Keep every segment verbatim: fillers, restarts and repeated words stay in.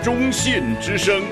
中信之声。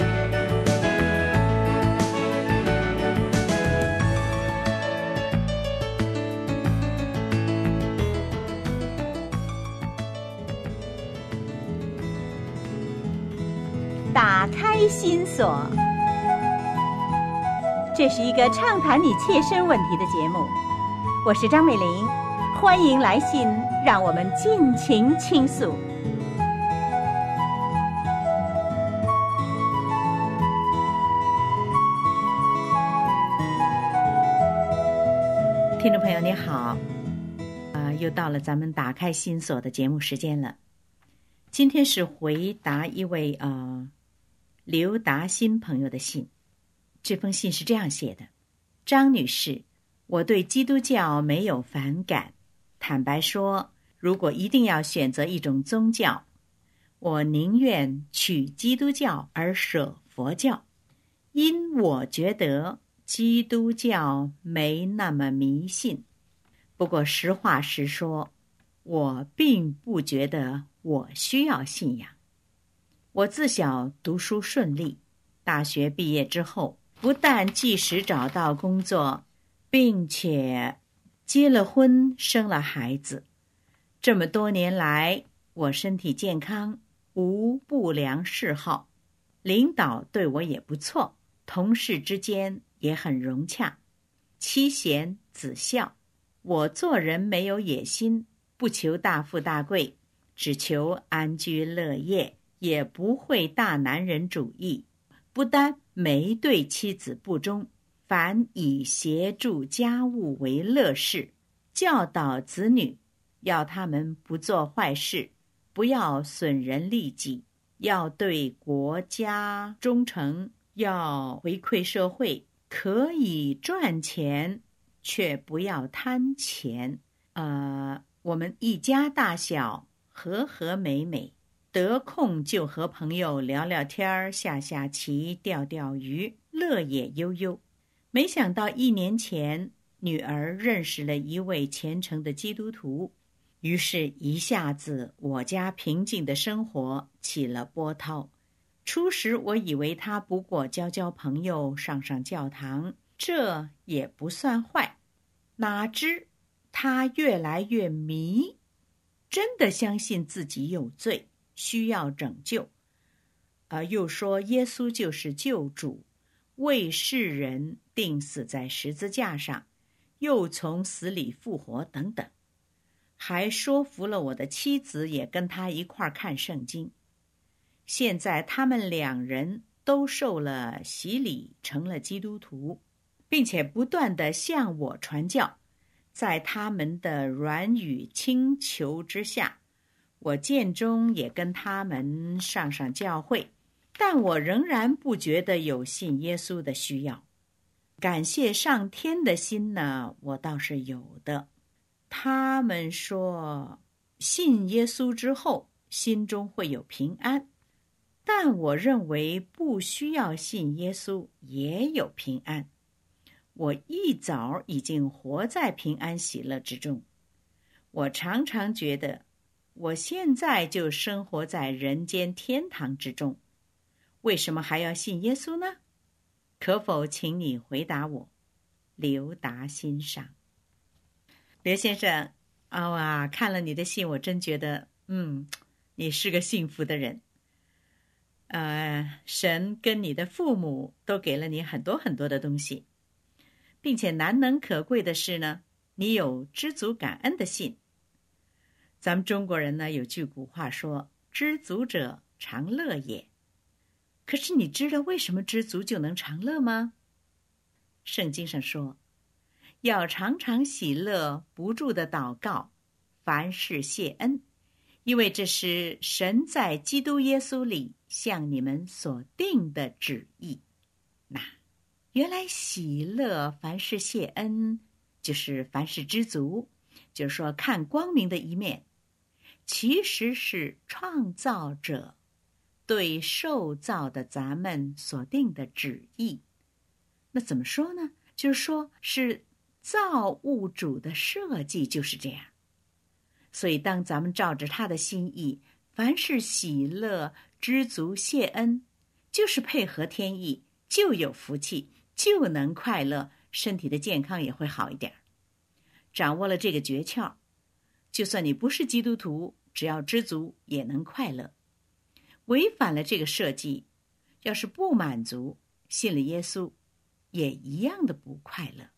打开心锁，这是一个畅谈你切身问题的节目。我是张美玲，欢迎来信，让我们尽情倾诉。听众朋友你好，呃，又到了咱们打开心锁的节目时间了。今天是回答一位呃刘达新朋友的信。这封信是这样写的：张女士，我对基督教没有反感，坦白说，如果一定要选择一种宗教，我宁愿取基督教而舍佛教，因我觉得基督教没那么迷信。不过实话实说，我并不觉得我需要信仰。我自小读书顺利，大学毕业之后，不但即时找到工作，并且结了婚，生了孩子。这么多年来，我身体健康，无不良嗜好，领导对我也不错，同事之间也很融洽，妻贤子孝。我做人没有野心，不求大富大贵，只求安居乐业，也不会大男人主义，不单没对妻子不忠，反以协助家务为乐事，教导子女，要他们不做坏事，不要损人利己，要对国家忠诚，要回馈社会，可以赚钱，却不要贪钱。呃，我们一家大小和和美美，得空就和朋友聊聊天，下下棋，钓钓鱼，乐也悠悠。没想到一年前，女儿认识了一位虔诚的基督徒，于是一下子我家平静的生活起了波涛。初时我以为他不过交交朋友，上上教堂，这也不算坏。哪知他越来越迷，真的相信自己有罪，需要拯救，呃，又说耶稣就是救主，为世人钉死在十字架上，又从死里复活等等，还说服了我的妻子也跟他一块儿看圣经。现在他们两人都受了洗礼，成了基督徒，并且不断地向我传教。在他们的软语轻求之下，我间中也跟他们上上教会，但我仍然不觉得有信耶稣的需要。感谢上天的心呢，我倒是有的。他们说信耶稣之后心中会有平安，但我认为不需要信耶稣也有平安。我一早已经活在平安喜乐之中。我常常觉得我现在就生活在人间天堂之中，为什么还要信耶稣呢？可否请你回答我？刘达欣赏。刘先生，啊、哦啊，看了你的信，我真觉得，嗯，你是个幸福的人。呃，神跟你的父母都给了你很多很多的东西，并且难能可贵的是呢，你有知足感恩的心。咱们中国人呢有句古话说，知足者常乐也。可是你知道为什么知足就能常乐吗？圣经上说，要常常喜乐，不住的祷告，凡事谢恩，因为这是神在基督耶稣里向你们所定的旨意。那原来喜乐，凡事谢恩，就是凡事知足，就是说看光明的一面，其实是创造者对受造的咱们所定的旨意。那怎么说呢？就是说是造物主的设计就是这样。所以当咱们照着他的心意凡是喜乐、知足、谢恩，就是配合天意，就有福气，就能快乐，身体的健康也会好一点。掌握了这个诀窍，就算你不是基督徒，只要知足也能快乐。违反了这个设计，要是不满足，信了耶稣，也一样的不快乐。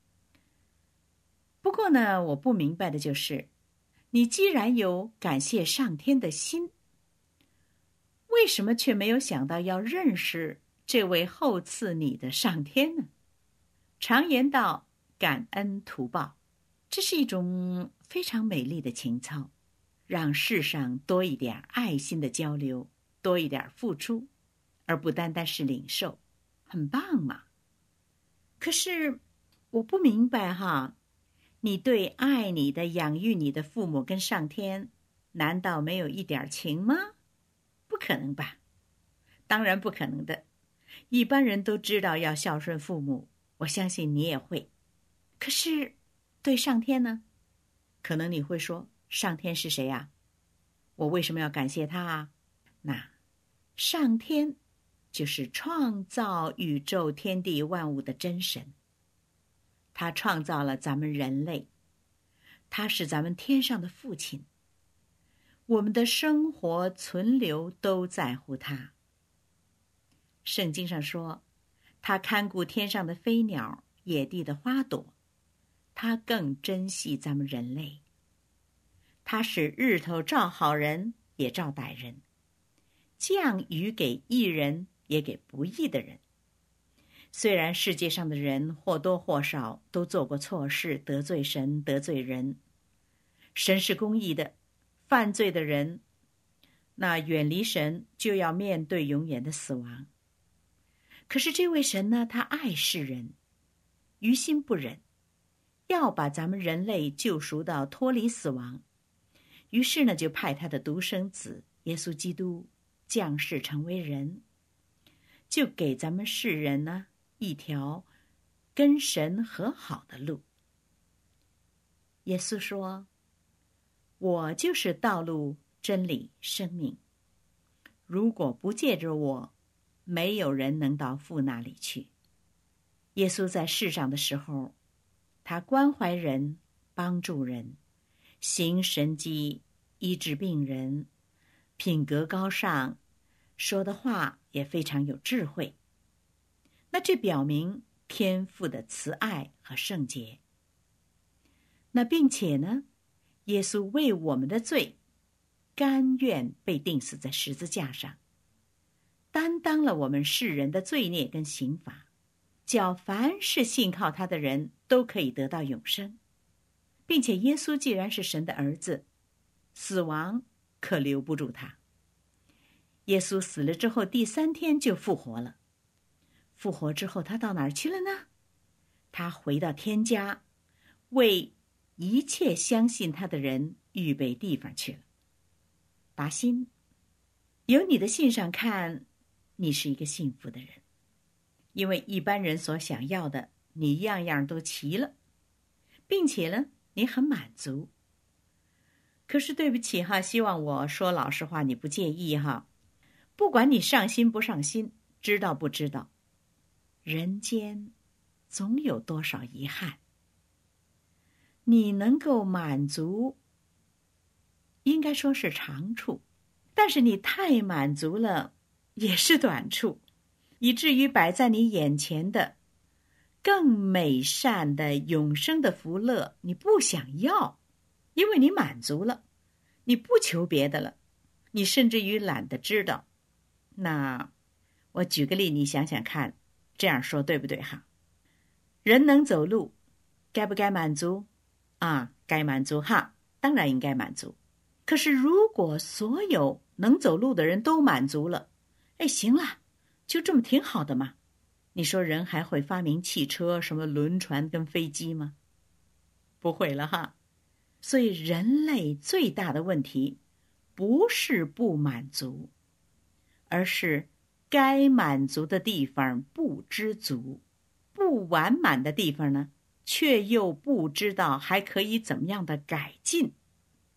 不过呢，我不明白的就是，你既然有感谢上天的心，为什么却没有想到要认识这位厚赐你的上天呢？常言道，感恩图报，这是一种非常美丽的情操，让世上多一点爱心的交流，多一点付出，而不单单是领受，很棒嘛。可是我不明白哈，你对爱你的、养育你的父母跟上天，难道没有一点情吗？不可能吧，当然不可能的。一般人都知道要孝顺父母，我相信你也会。可是对上天呢？可能你会说，上天是谁呀？我为什么要感谢他啊？那上天就是创造宇宙天地万物的真神，他创造了咱们人类，他是咱们天上的父亲，我们的生活存留都在乎他。圣经上说，他看顾天上的飞鸟，野地的花朵，他更珍惜咱们人类。他使日头照好人，也照歹人，降雨给义人，也给不义的人。虽然世界上的人或多或少都做过错事，得罪神，得罪人，神是公义的，犯罪的人，那远离神就要面对永远的死亡。可是这位神呢，他爱世人，于心不忍，要把咱们人类救赎到脱离死亡。于是呢，就派他的独生子耶稣基督降世成为人，就给咱们世人呢一条跟神和好的路。耶稣说，我就是道路、真理、生命，如果不借着我，没有人能到父那里去。耶稣在世上的时候，他关怀人，帮助人，行神迹，医治病人，品格高尚，说的话也非常有智慧。那这表明天父的慈爱和圣洁。那并且呢，耶稣为我们的罪，甘愿被钉死在十字架上，担当了我们世人的罪孽跟刑罚，叫凡是信靠他的人都可以得到永生。并且耶稣既然是神的儿子，死亡可留不住他。耶稣死了之后，第三天就复活了。复活之后，他到哪儿去了呢？他回到天家，为一切相信他的人预备地方去了。达心，由你的信上看，你是一个幸福的人，因为一般人所想要的，你样样都齐了，并且呢，你很满足。可是对不起哈，希望我说老实话，你不介意哈。不管你上心不上心，知道不知道，人间总有多少遗憾。你能够满足，应该说是长处，但是你太满足了，也是短处，以至于摆在你眼前的更美善的永生的福乐，你不想要，因为你满足了，你不求别的了，你甚至于懒得知道。那我举个例，你想想看，这样说对不对哈？人能走路，该不该满足啊？该满足哈，当然应该满足。可是如果所有能走路的人都满足了，哎，行了，就这么挺好的嘛。你说人还会发明汽车、什么轮船跟飞机吗？不会了哈。所以人类最大的问题不是不满足，而是该满足的地方不知足，不完满的地方呢，却又不知道还可以怎么样的改进。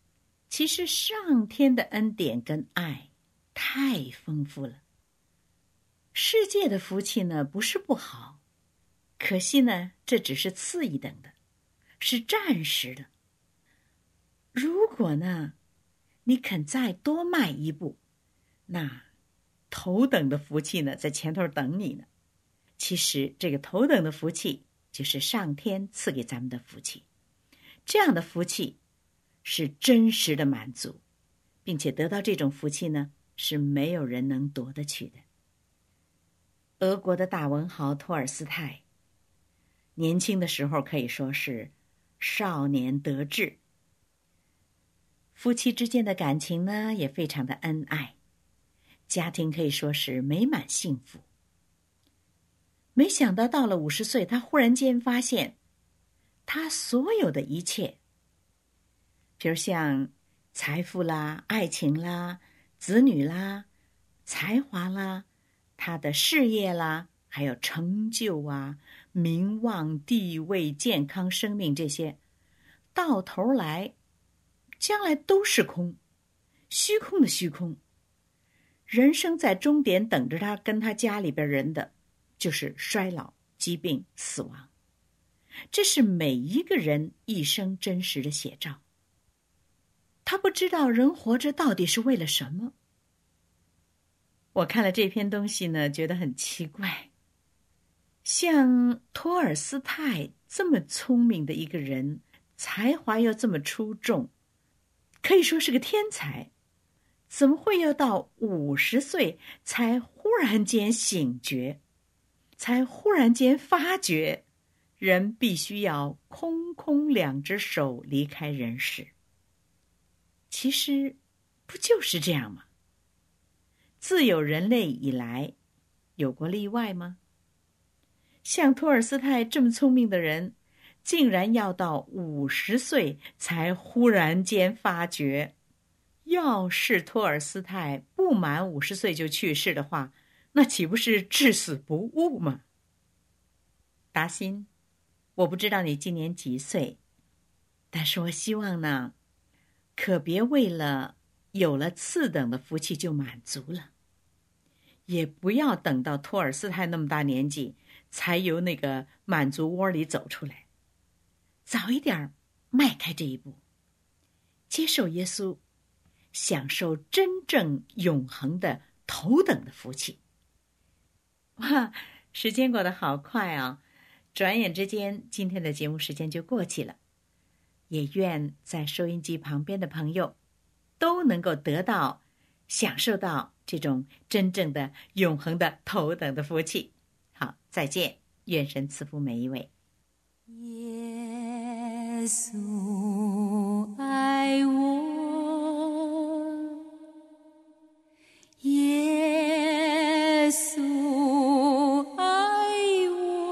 其实上天的恩典跟爱太丰富了。世界的福气呢，不是不好，可惜呢，这只是次一等的，是暂时的。如果呢，你肯再多迈一步，那头等的福气呢，在前头等你呢。其实这个头等的福气，就是上天赐给咱们的福气。这样的福气是真实的满足，并且得到这种福气呢，是没有人能夺得去的。俄国的大文豪托尔斯泰，年轻的时候可以说是少年得志，夫妻之间的感情呢也非常的恩爱，家庭可以说是美满幸福。没想到到了五十岁，他忽然间发现，他所有的一切，比如像财富啦、爱情啦、子女啦、才华啦、他的事业啦，还有成就啊、名望、地位、健康、生命，这些到头来将来都是空，虚空的虚空。人生在终点等着他跟他家里边人的就是衰老、疾病、死亡。这是每一个人一生真实的写照。他不知道人活着到底是为了什么。我看了这篇东西呢，觉得很奇怪。像托尔斯泰这么聪明的一个人，才华又这么出众，可以说是个天才，怎么会要到五十岁才忽然间醒觉，才忽然间发觉，人必须要空空两只手离开人世？其实不就是这样吗？自有人类以来，有过例外吗？像托尔斯泰这么聪明的人，竟然要到五十岁才忽然间发觉。要是托尔斯泰不满五十岁就去世的话，那岂不是至死不悟吗？达辛，我不知道你今年几岁，但是我希望呢，可别为了有了次等的福气就满足了，也不要等到托尔斯泰那么大年纪才由那个满足窝里走出来，早一点迈开这一步，接受耶稣，享受真正永恒的头等的福气。哇，时间过得好快啊，转眼之间今天的节目时间就过去了。也愿在收音机旁边的朋友都能够得到享受到这种真正的永恒的头等的福气。好，再见，愿神赐福每一位。 耶稣爱我，耶稣爱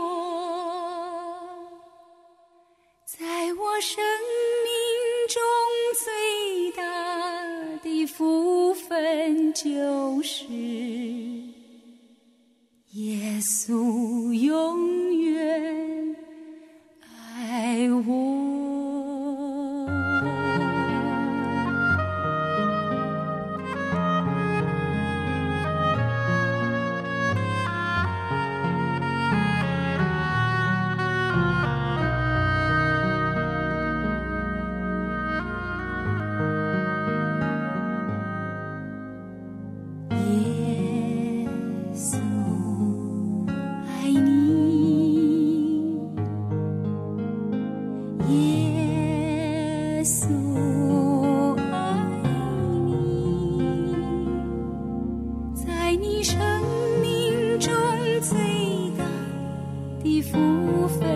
我，在我生命中最大的福分就是耶稣永远爱我。福分